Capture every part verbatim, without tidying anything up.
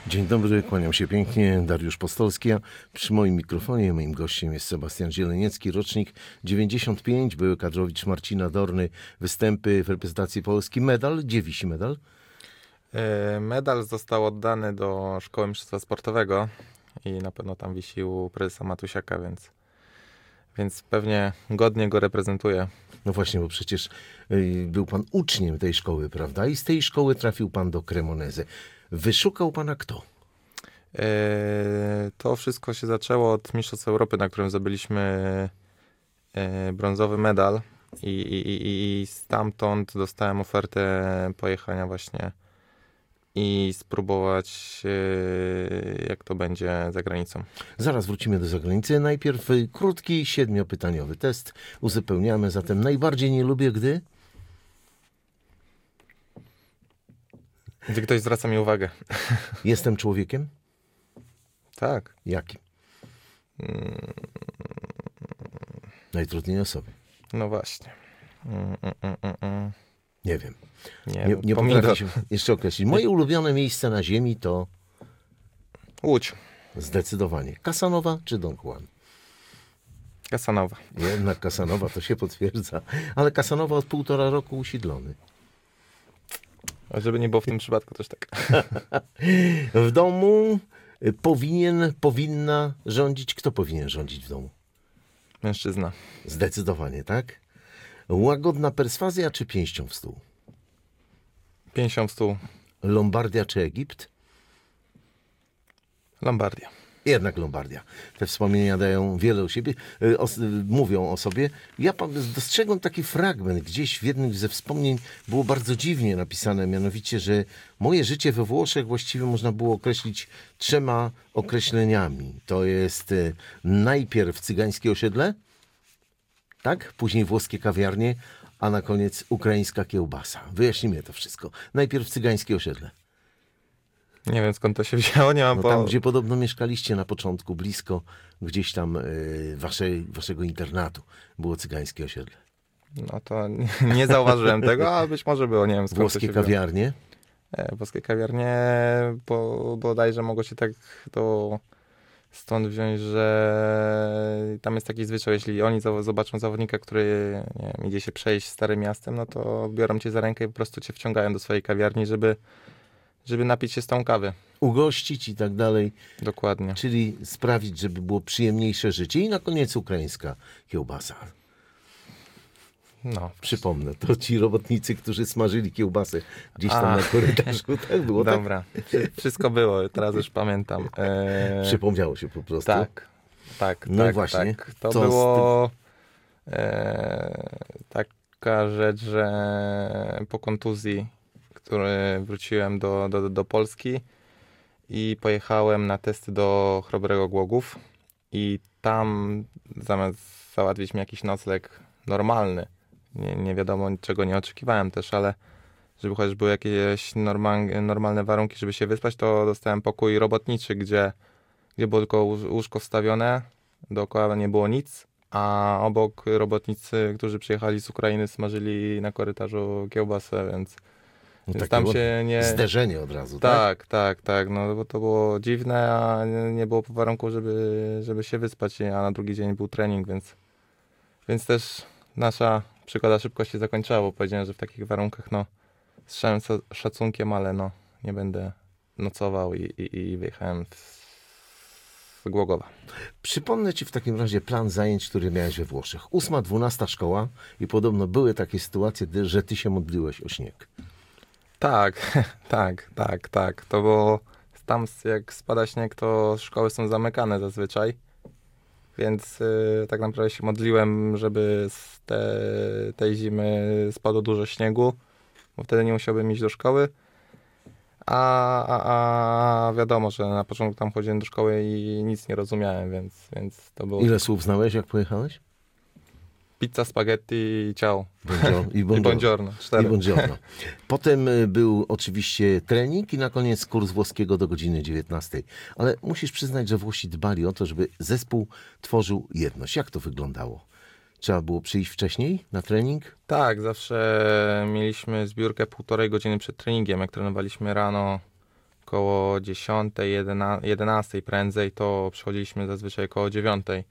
Dzień dobry, kłaniam się pięknie, Dariusz Postolski, a przy moim mikrofonie moim gościem jest Sebastian Zieleniecki, rocznik dziewięćdziesiąt pięć, były kadrowicz Marcina Dorny, występy w reprezentacji Polski. Medal, gdzie wisi medal? Medal został oddany do Szkoły Mistrzostwa Sportowego i na pewno tam wisi u prezesa Matusiaka, więc, więc pewnie godnie go reprezentuje. No właśnie, bo przecież y, był pan uczniem tej szkoły, prawda? I z tej szkoły trafił pan do Cremonese. Wyszukał pana kto? E, to wszystko się zaczęło od Mistrzostw Europy, na którym zdobyliśmy e, brązowy medal i, i, i, i stamtąd dostałem ofertę pojechania właśnie i spróbować, e, jak to będzie za granicą. Zaraz wrócimy do zagranicy. Najpierw y, krótki, siedmiopytaniowy test. Uzupełniamy zatem. Najbardziej nie lubię, gdy... Gdy ktoś zwraca mi uwagę. Jestem człowiekiem? Tak. Jakim? Najtrudniej o sobie. No właśnie. Mm, mm, mm, mm. Nie wiem. Nie, Nie, nie pomidor. potrafię się jeszcze określić. Moje ulubione miejsce na ziemi to Łódź. zdecydowanie Kasanowa czy Don Juan? Kasanowa. Jednak Kasanowa, to się potwierdza. Ale Kasanowa od półtora roku usiedlony. A żeby nie było w tym przypadku też tak. W domu powinien, powinna rządzić. Kto powinien rządzić w domu? Mężczyzna. Zdecydowanie, tak? Łagodna perswazja czy pięścią w stół? Pięścią w stół. Lombardia czy Egipt? Lombardia. Jednak Lombardia. Te wspomnienia dają wiele o siebie, y, o, y, mówią o sobie. Ja pan- dostrzegłem taki fragment, gdzieś w jednym ze wspomnień było bardzo dziwnie napisane, mianowicie, że moje życie we Włoszech właściwie można było określić trzema określeniami. To jest y, najpierw cygańskie osiedle, tak? Później włoskie kawiarnie, a na koniec ukraińska kiełbasa. Wyjaśnijmy to wszystko. Najpierw cygańskie osiedle. Nie wiem skąd to się wzięło, nie mam No po... tam, gdzie podobno mieszkaliście na początku, blisko gdzieś tam y, waszej, waszego internatu, było cygańskie osiedle. No to nie, nie zauważyłem tego, a być może było, nie wiem skąd to Włoskie się wzięło. kawiarnie. E, włoskie kawiarnie, bo bodajże mogło się tak to stąd wziąć, że tam jest taki zwyczaj, jeśli oni zaw- zobaczą zawodnika, który nie wiem, idzie się przejść starym miastem, no to biorą cię za rękę i po prostu cię wciągają do swojej kawiarni, żeby, żeby napić się z tą kawy. Ugościć i tak dalej, Dokładnie. czyli sprawić, żeby było przyjemniejsze życie. I na koniec ukraińska kiełbasa. No. Przypomnę, to ci robotnicy, którzy smażyli kiełbasę gdzieś tam A. na korytarzu. Tak było, tak? Dobra. Wszy- Wszystko było, teraz już pamiętam. E, Przypomniało się po prostu. Tak, tak, No tak, właśnie. tak. To Co z było e, taka rzecz, że po kontuzji, który wróciłem do, do, do Polski i pojechałem na testy do Chrobrego Głogów i tam zamiast załatwić mi jakiś nocleg normalny, nie, nie wiadomo czego nie oczekiwałem też, ale żeby chociaż były jakieś normal, normalne warunki, żeby się wyspać, to dostałem pokój robotniczy, gdzie, gdzie było tylko łóż- łóżko wstawione, dookoła nie było nic, a obok robotnicy, którzy przyjechali z Ukrainy, smażyli na korytarzu kiełbasę, więc, No więc takie tam było się nie... Zderzenie od razu, tak? Tak, tak, tak, no bo to było dziwne, a nie, nie było warunku, żeby, żeby się wyspać, a na drugi dzień był trening, więc, więc też nasza przygoda szybko się zakończyła, bo powiedziałem, że w takich warunkach, no, z całym sa- szacunkiem, ale no, nie będę nocował i, i, i wyjechałem z, z Głogowa. Przypomnę ci w takim razie plan zajęć, który miałeś we Włoszech. Ósma, dwunasta szkoła i podobno były takie sytuacje, gdy- że ty się modliłeś o śnieg. Tak, tak, tak, tak. To było tam jak spada śnieg, to szkoły są zamykane zazwyczaj. Więc y, tak naprawdę się modliłem, żeby z te, tej zimy spadło dużo śniegu, bo wtedy nie musiałbym iść do szkoły. A, a, a wiadomo, że na początku tam chodziłem do szkoły i nic nie rozumiałem, więc, więc to było Ile słów znałeś, jak pojechałeś? pizza, spaghetti i ciao. Buongiorno. I I buongiorno. buongiorno. I Cztery. buongiorno. Potem y, był oczywiście trening i na koniec kurs włoskiego do godziny dziewiętnastej. Ale musisz przyznać, że Włosi dbali o to, żeby zespół tworzył jedność. Jak to wyglądało? Trzeba było przyjść wcześniej na trening? Tak, zawsze mieliśmy zbiórkę półtorej godziny przed treningiem. Jak trenowaliśmy rano koło dziesiątej, jedenastej prędzej, to przychodziliśmy zazwyczaj koło dziewiątej.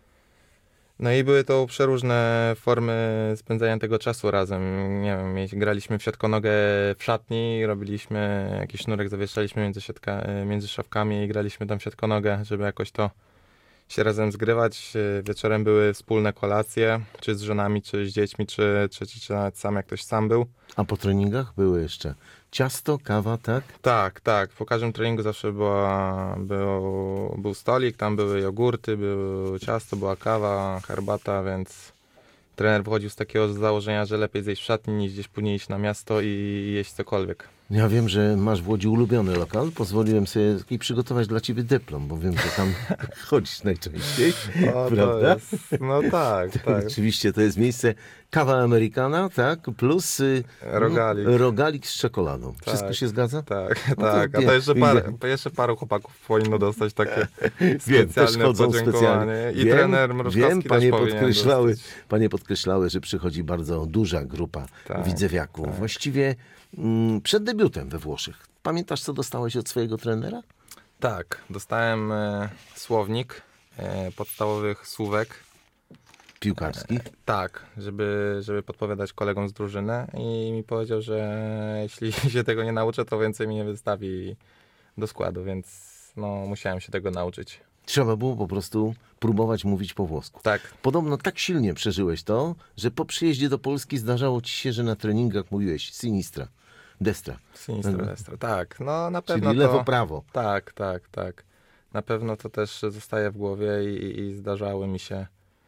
No i były to przeróżne formy spędzania tego czasu razem. Nie wiem, mieli- graliśmy w siatkonogę w szatni, robiliśmy jakiś sznurek, zawieszaliśmy między, siatka, między szafkami i graliśmy tam w siatkonogę, żeby jakoś to się razem zgrywać. Wieczorem były wspólne kolacje, czy z żonami, czy z dziećmi, czy, czy, czy, czy nawet sam, jak ktoś sam był. A po treningach były jeszcze ciasto, kawa, tak? Tak, tak. Po każdym treningu zawsze była, był, był stolik, tam były jogurty, było ciasto, była kawa, herbata, więc trener wychodził z takiego założenia, że lepiej zejść w szatni niż gdzieś później iść na miasto i jeść cokolwiek. Ja wiem, że masz w Łodzi ulubiony lokal. Pozwoliłem sobie taki przygotować dla ciebie dyplom, bo wiem, że tam chodzisz najczęściej, O, to prawda? jest, no tak, tak. Oczywiście to jest miejsce kawa amerykana, tak, plus y, Rogalik. no, rogalik z czekoladą. Wszystko Tak. się zgadza? Tak, No to tak. A wie- to jeszcze, parę, wiem. to jeszcze paru chłopaków powinno dostać takie Wiem, też specjalne chodzą podziękowanie. specjalnie. I Wiem, trener Mroczkowski wiem, też panie powinien podkreślały, dostać. panie podkreślały, że przychodzi bardzo duża grupa Tak, widzewiaków. tak. Właściwie mm, przed debiutem we Włoszech. Pamiętasz, co dostałeś od swojego trenera? Tak, dostałem e, słownik e, podstawowych słówek. Piłkarski. Tak, żeby, żeby podpowiadać kolegom z drużyny i mi powiedział, że jeśli się tego nie nauczę, to więcej mi nie wystawi do składu, więc no, musiałem się tego nauczyć. Trzeba było po prostu próbować mówić po włosku. Tak, Podobno tak silnie przeżyłeś to, że po przyjeździe do Polski zdarzało ci się, że na treningach mówiłeś sinistra, destra, Sinistro Mhm. Destra, tak, no na czyli pewno to... lewo-prawo. Tak, tak, tak. Na pewno to też zostaje w głowie i, i zdarzały mi się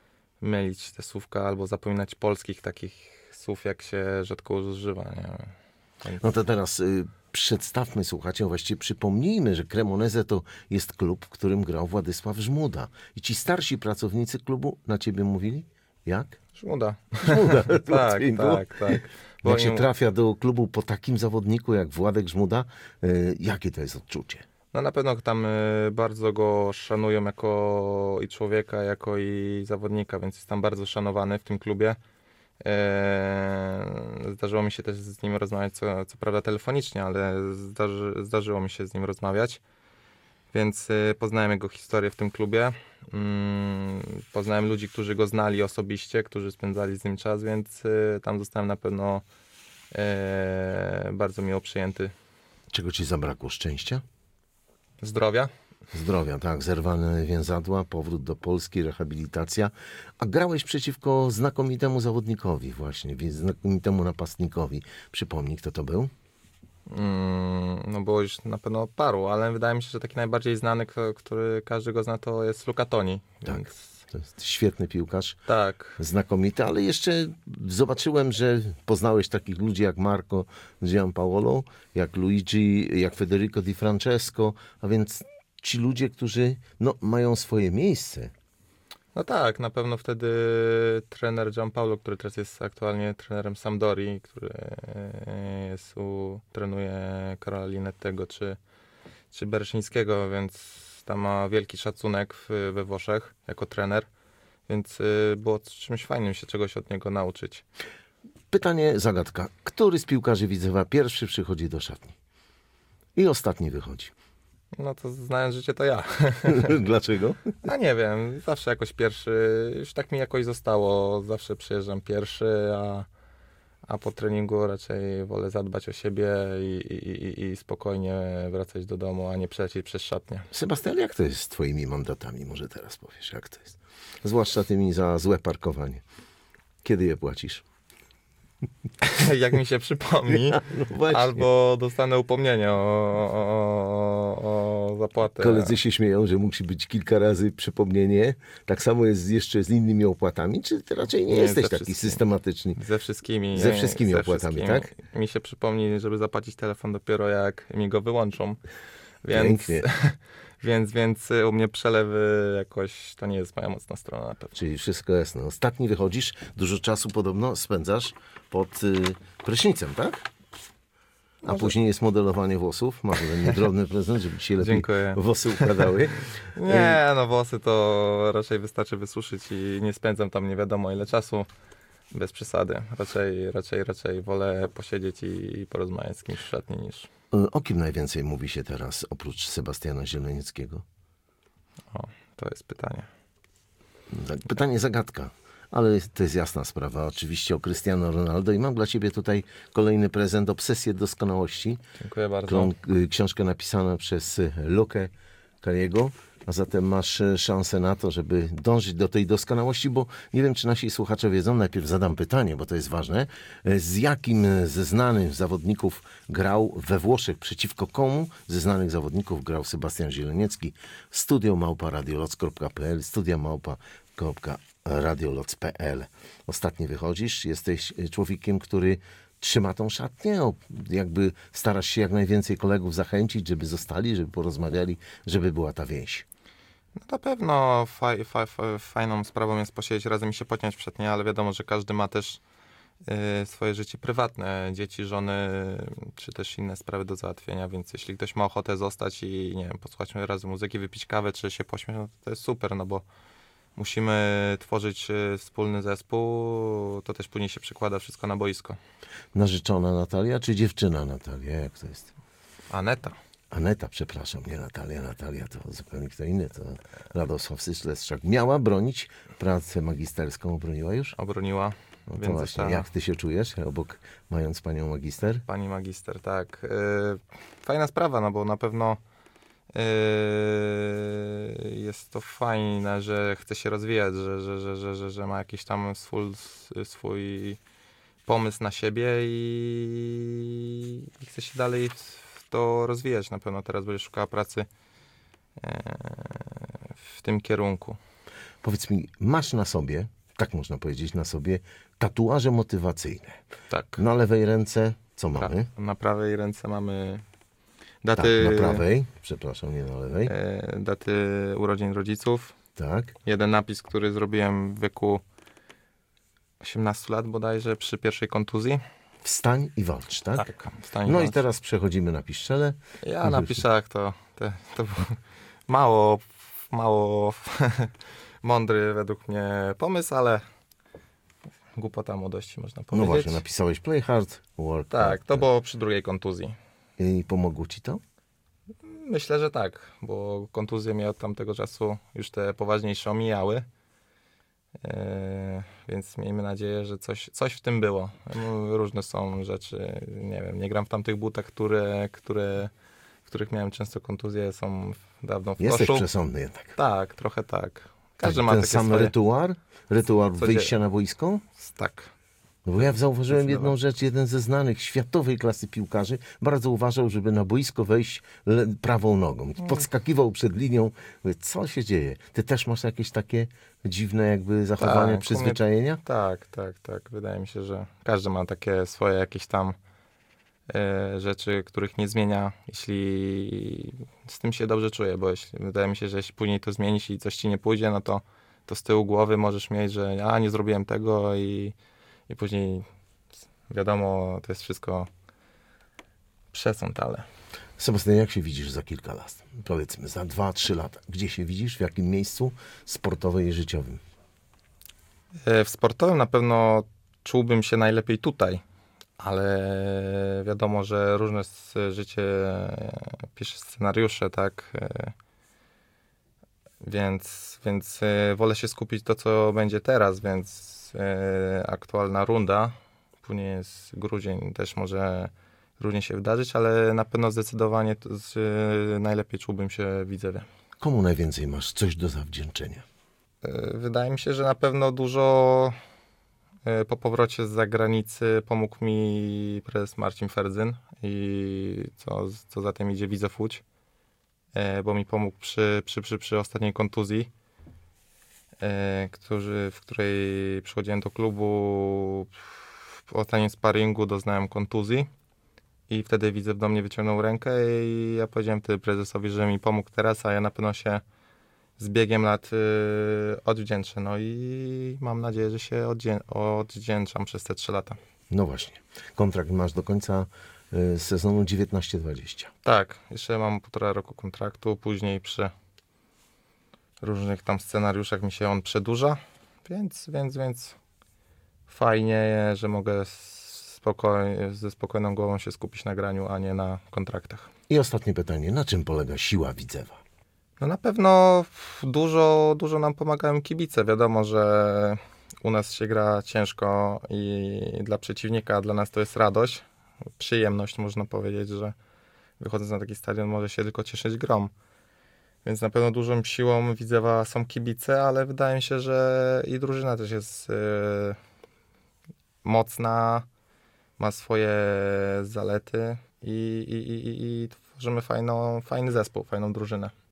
mylić te słówka albo zapominać polskich takich słów, jak się rzadko używa. Nie wiem. Więc... No to teraz y, przedstawmy słuchaczom, właściwie przypomnijmy, że Cremoneze to jest klub, w którym grał Władysław Żmuda. I ci starsi pracownicy klubu na ciebie mówili? Jak? Żmuda. Żmuda. Tak, łatwiej było. tak, tak. Bo Jak się oni- trafia do klubu po takim zawodniku jak Władek Żmuda, y, jakie to jest odczucie? No na pewno tam y, bardzo go szanują jako i człowieka, jako i zawodnika, więc jest tam bardzo szanowany w tym klubie. Eee, Zdarzyło mi się też z nim rozmawiać, co, co prawda telefonicznie, ale zdarzy, zdarzyło mi się z nim rozmawiać. Więc y, poznałem jego historię w tym klubie. Mm, poznałem ludzi, którzy go znali osobiście, którzy spędzali z nim czas, więc y, tam zostałem na pewno e, bardzo miło przyjęty. Czego ci zabrakło? Szczęścia? Zdrowia. Zdrowia, tak. Zerwane więzadła, powrót do Polski, rehabilitacja. A grałeś przeciwko znakomitemu zawodnikowi właśnie, więc znakomitemu napastnikowi. Przypomnij, kto to był? Mm, no było już na pewno paru, ale wydaje mi się, że taki najbardziej znany, kto- który każdy go zna, to jest Luca Toni. Tak. Więc, To jest świetny piłkarz, tak. znakomity, ale jeszcze zobaczyłem, że poznałeś takich ludzi jak Marco Giampaolo, jak Luigi, jak Federico Di Francesco, a więc ci ludzie, którzy no, mają swoje miejsce. No tak, na pewno wtedy trener Gianpaolo, który teraz jest aktualnie trenerem Sampdori, który e, jest u, trenuje Karola Linettego czy, czy Bereszyńskiego, więc tam ma wielki szacunek w, we Włoszech jako trener, więc y, było czymś fajnym się czegoś od niego nauczyć. Pytanie, zagadka. Który z piłkarzy Widzewa pierwszy przychodzi do szatni? I ostatni wychodzi. No to znając życie, to ja. Dlaczego? A nie wiem, zawsze jakoś pierwszy, już tak mi jakoś zostało, zawsze przyjeżdżam pierwszy, a, a po treningu raczej wolę zadbać o siebie i, i, i, i spokojnie wracać do domu, a nie przelecieć przez szatnię. Sebastian, jak to jest z twoimi mandatami? Może teraz powiesz, jak to jest? Zwłaszcza tymi za złe parkowanie. Kiedy je płacisz? Jak mi się przypomni, No właśnie. albo dostanę upomnienie o, o, o, o zapłatę. Koledzy się śmieją, że musi być kilka razy przypomnienie. Tak samo jest jeszcze z innymi opłatami, czy ty raczej nie, Nie, jesteś ze taki wszystkimi. systematyczny? Ze wszystkimi. Ze wszystkimi opłatami, tak? Mi się przypomni, żeby zapłacić telefon dopiero jak mi go wyłączą. Więc, Pięknie. więc, więc u mnie przelewy jakoś to nie jest moja mocna strona na pewno. Czyli wszystko jasne. Ostatni wychodzisz, dużo czasu podobno spędzasz pod y, prysznicem, tak? A Może- później jest modelowanie włosów. Masz ode mnie drobny prezent, żeby ci lepiej Dziękuję. włosy układały. Nie, no włosy to raczej wystarczy wysuszyć i nie spędzam tam nie wiadomo ile czasu. Bez przesady. Raczej, raczej, raczej wolę posiedzieć i, i porozmawiać z kimś w szatni niż... E, O kim najwięcej mówi się teraz, oprócz Sebastiana Zielenieckiego? O, to jest pytanie. Tak, pytanie zagadka, ale to jest jasna sprawa. Oczywiście o Cristiano Ronaldo i mam dla ciebie tutaj kolejny prezent, Obsesję doskonałości. Dziękuję bardzo. Którą, y, książkę napisaną przez y, Lukę Kariego, a zatem masz y, szansę na to, żeby dążyć do tej doskonałości, bo nie wiem, czy nasi słuchacze wiedzą, najpierw zadam pytanie, bo to jest ważne, y, z jakim ze znanych zawodników grał we Włoszech, przeciwko komu ze znanych zawodników grał Sebastian Zieleniecki? Studio małpa radioloc kropka p l, studia małpa radioloc kropka p l. Ostatnio wychodzisz, jesteś y, człowiekiem, który trzyma tą szatnię, o, jakby starasz się jak najwięcej kolegów zachęcić, żeby zostali, żeby porozmawiali, żeby była ta więź. No na pewno faj, faj, faj, fajną sprawą jest posiedzieć razem i się pociąć w szatni, ale wiadomo, że każdy ma też y, swoje życie prywatne, dzieci, żony, czy też inne sprawy do załatwienia, więc jeśli ktoś ma ochotę zostać i nie wiem, posłuchać razem muzyki, wypić kawę, czy się pośmiać, no to jest super, no bo musimy tworzyć y, wspólny zespół, to też później się przekłada wszystko na boisko. Narzeczona Natalia, czy dziewczyna Natalia? Jak to jest? Aneta. Aneta, przepraszam, nie Natalia. Natalia to zupełnie kto inny, to Radosław Syszleszczak. Miała bronić pracę magisterską, obroniła już? Obroniła. No to Więc właśnie, została. jak ty się czujesz, obok mając panią magister? Pani magister, tak. Yy, fajna sprawa, no bo na pewno yy, jest to fajne, że chce się rozwijać, że, że, że, że, że, że ma jakiś tam swój, swój pomysł na siebie i, i chce się dalej w to rozwijać. Na pewno teraz będzie szukała pracy yy, w tym kierunku. Powiedz mi, masz na sobie, tak można powiedzieć, na sobie tatuaże motywacyjne. Tak. Na lewej ręce co mamy? Na prawej ręce mamy Tak, daty, na prawej, przepraszam, nie na lewej. e, daty urodzin rodziców. Tak. Jeden napis, który zrobiłem w wieku osiemnastu lat bodajże przy pierwszej kontuzji. Wstań i walcz, tak? wstań No walcz. i teraz przechodzimy na piszczele. Ja na piszach to, to, to był mało, mało mądry według mnie pomysł, ale głupota młodości można No powiedzieć. właśnie, napisałeś play hard, work Tak, hard. to było przy drugiej kontuzji. I pomogło ci to? Myślę, że tak, bo kontuzje mnie od tamtego czasu już te poważniejsze omijały. Yy, więc miejmy nadzieję, że coś, coś w tym było. No, różne są rzeczy, nie wiem, nie gram w tamtych butach, które, które, w których miałem często kontuzje, są dawno w Jesteś koszu. przesądny jednak. Tak, trochę tak. Każdy Tak, ma ten takie sam swoje... rytuał? Rytuał Co wyjścia dzie- na boisko? Tak. No bo ja zauważyłem jedną Zdecydowanie. rzecz, jeden ze znanych światowej klasy piłkarzy bardzo uważał, żeby na boisko wejść le- prawą nogą. Mm. Podskakiwał przed linią. Mówię, co się dzieje? Ty też masz jakieś takie dziwne jakby zachowania, Tak, przyzwyczajenia? Tak, tak, tak. Wydaje mi się, że każdy ma takie swoje jakieś tam e, rzeczy, których nie zmienia, jeśli z tym się dobrze czuje, bo jeśli, wydaje mi się, że jeśli później to zmienisz i coś ci nie pójdzie, no to, to z tyłu głowy możesz mieć, że a, nie zrobiłem tego i, i później wiadomo, to jest wszystko przesąd, ale Sebastian, jak się widzisz za kilka lat? Powiedzmy, za dwa, trzy lata. Gdzie się widzisz? W jakim miejscu sportowym i życiowym? E, W sportowym na pewno czułbym się najlepiej tutaj, ale wiadomo, że różne s- życie e, pisze scenariusze, tak? E, Więc, więc e, wolę się skupić to, co będzie teraz, więc e, aktualna runda, później jest grudzień, też może różnie się wydarzyć, ale na pewno zdecydowanie to z, e, najlepiej czułbym się w Widzewie. Komu najwięcej masz coś do zawdzięczenia? E, Wydaje mi się, że na pewno dużo e, po powrocie z zagranicy pomógł mi prezes Marcin Ferdzyn i co, co za tym idzie Widzew Łódź, e, bo mi pomógł przy, przy, przy, przy ostatniej kontuzji, e, którzy, w której przychodziłem do klubu, w ostatnim sparingu doznałem kontuzji i wtedy Widzew do mnie wyciągnął rękę i ja powiedziałem wtedy prezesowi, że mi pomógł teraz, a ja na pewno się z biegiem lat y, odwdzięczę. No i mam nadzieję, że się oddzię- odwdzięczam przez te trzy lata. No właśnie. Kontrakt masz do końca y, sezonu dziewiętnaście dwadzieścia. Tak, jeszcze mam półtora roku kontraktu, później przy różnych tam scenariuszach mi się on przedłuża, więc, więc, więc fajnie, że mogę s- spokoj, ze spokojną głową się skupić na graniu, a nie na kontraktach. I ostatnie pytanie, na czym polega siła Widzewa? No na pewno dużo, dużo nam pomagają kibice. Wiadomo, że u nas się gra ciężko i dla przeciwnika, dla nas to jest radość, przyjemność, można powiedzieć, że wychodząc na taki stadion może się tylko cieszyć grą. Więc na pewno dużą siłą Widzewa są kibice, ale wydaje mi się, że i drużyna też jest yy, mocna, ma swoje zalety i, i, i, i tworzymy fajną, fajny zespół, fajną drużynę.